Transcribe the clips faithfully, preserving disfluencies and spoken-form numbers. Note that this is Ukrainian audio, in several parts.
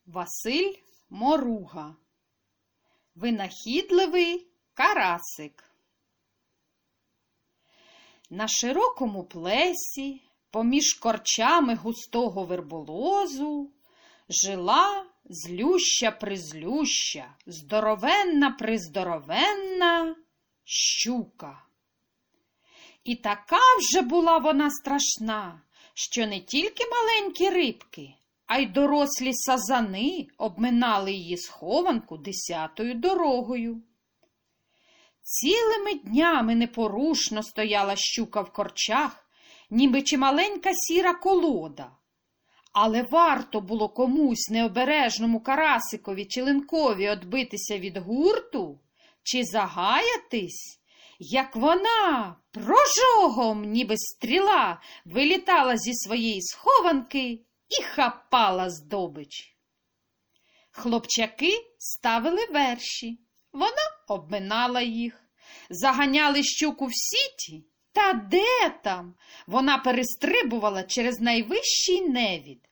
Василь Моруга. Винахідливий карасик. На широкому плесі, поміж корчами густого верболозу, жила злюща-призлюща, здоровенна-приздоровенна щука. І така вже була вона страшна, що не тільки маленькі рибки, а й дорослі сазани обминали її схованку десятою дорогою. Цілими днями непорушно стояла щука в корчах, ніби чи маленька сіра колода. Але варто було комусь необережному карасикові чи линкові одбитися від гурту чи загаятись, як вона прожогом, ніби стріла, вилітала зі своєї схованки і хапала здобич. Хлопчаки ставили верші, вона обминала їх, заганяли щуку в сіті, та де там? Вона перестрибувала через найвищий невід.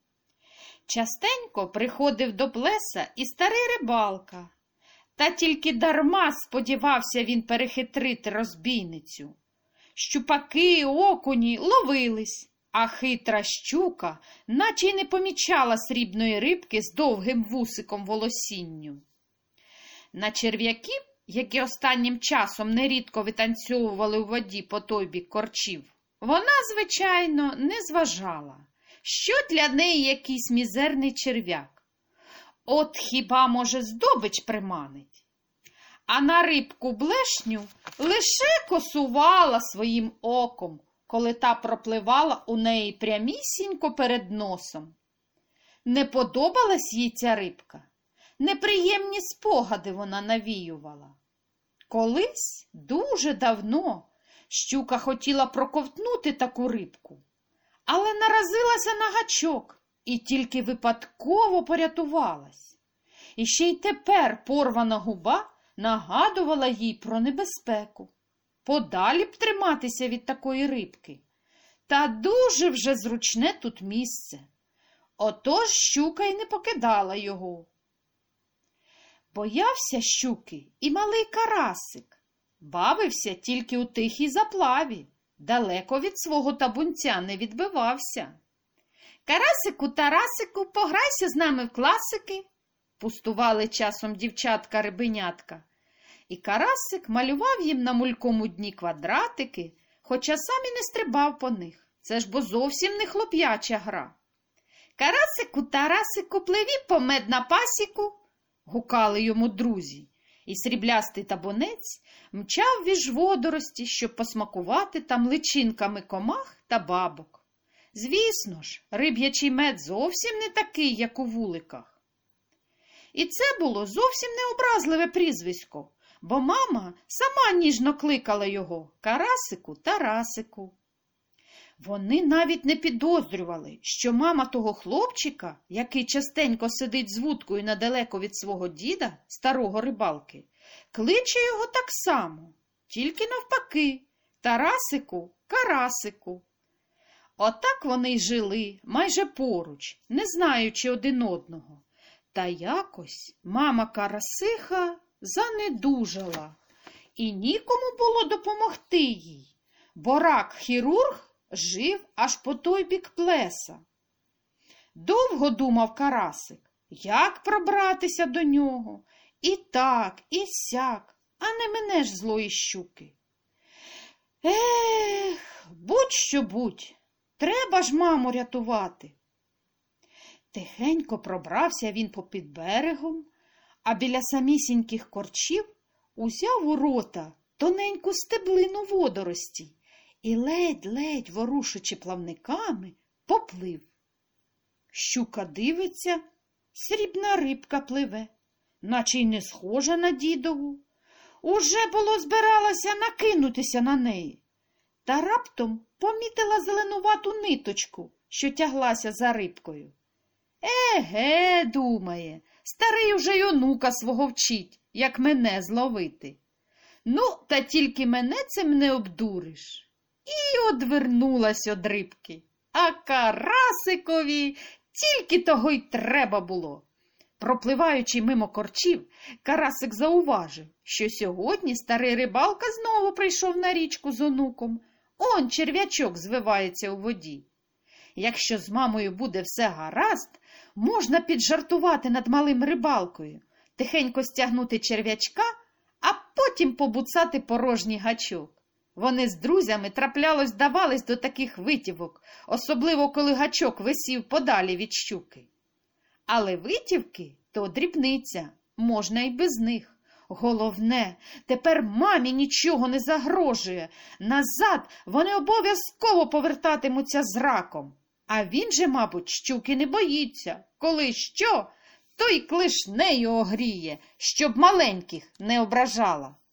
Частенько приходив до плеса і старий рибалка, та тільки дарма сподівався він перехитрити розбійницю. Щупаки, окуні ловились, а хитра щука наче й не помічала срібної рибки з довгим вусиком волосінню. На черв'яків, які останнім часом нерідко витанцьовували у воді по той бік корчів, вона, звичайно, не зважала, що для неї якийсь мізерний черв'як. От хіба, може, здобич приманить? А на рибку блешню лише косувала своїм оком, коли та пропливала у неї прямісінько перед носом. Не подобалась їй ця рибка. Неприємні спогади вона навіювала. Колись, дуже давно, щука хотіла проковтнути таку рибку, але наразилася на гачок і тільки випадково порятувалась. І ще й тепер порвана губа нагадувала їй про небезпеку. Подалі б триматися від такої рибки. Та дуже вже зручне тут місце. Отож щука й не покидала його. Боявся щуки і малий карасик. Бавився тільки у тихій заплаві. Далеко від свого табунця не відбивався. «Карасику, Тарасику, пограйся з нами в класики», пустували часом дівчатка-рибенятка. І карасик малював їм на мулькому дні квадратики, хоча сам і не стрибав по них. Це ж бо зовсім не хлоп'яча гра. «Карасику, Тарасику, пливі по мед на пасіку», гукали йому друзі, і сріблястий табунець мчав віж водорості, щоб посмакувати там личинками комах та бабок. Звісно ж, риб'ячий мед зовсім не такий, як у вуликах. І це було зовсім необразливе прізвисько, бо мама сама ніжно кликала його «Карасику, Тарасику». Вони навіть не підозрювали, що мама того хлопчика, який частенько сидить з вудкою недалеко від свого діда, старого рибалки, кличе його так само, тільки навпаки «Тарасику, Карасику». Отак вони й жили майже поруч, не знаючи один одного. Та якось мама Карасиха занедужала, і нікому було допомогти їй, бо рак-хірург жив аж по той бік плеса. Довго думав карасик, як пробратися до нього, і так, і сяк, а не мене ж злої щуки. Ех, будь-що будь, треба ж маму рятувати. Тихенько пробрався він попід берегом, а біля самісіньких корчів узяв у рота тоненьку стеблину водорості і ледь-ледь, ворушучи плавниками, поплив. Щука дивиться, срібна рибка пливе, наче й не схожа на дідову. Уже було збиралася накинутися на неї, та раптом помітила зеленувату ниточку, що тяглася за рибкою. Еге, думає, старий уже й онука свого вчить, як мене зловити. Ну, та тільки мене цим не обдуриш. І одвернулась од рибки. А карасикові Тільки того й треба було. Пропливаючи мимо корчів, Карасик зауважив, що сьогодні старий рибалка знову прийшов на річку з онуком. Он черв'ячок звивається у воді. Якщо з мамою буде все гаразд, можна піджартувати над малим рибалкою, тихенько стягнути черв'ячка, а потім побуцати порожній гачок. Вони з друзями траплялось давались до таких витівок, особливо коли гачок висів подалі від щуки. Але витівки – то дрібниця, можна й без них. Головне, тепер мамі нічого не загрожує. Назад вони обов'язково повертатимуться з раком. А він же, мабуть, щуки не боїться. Коли що, то й клишнею огріє, щоб маленьких не ображала.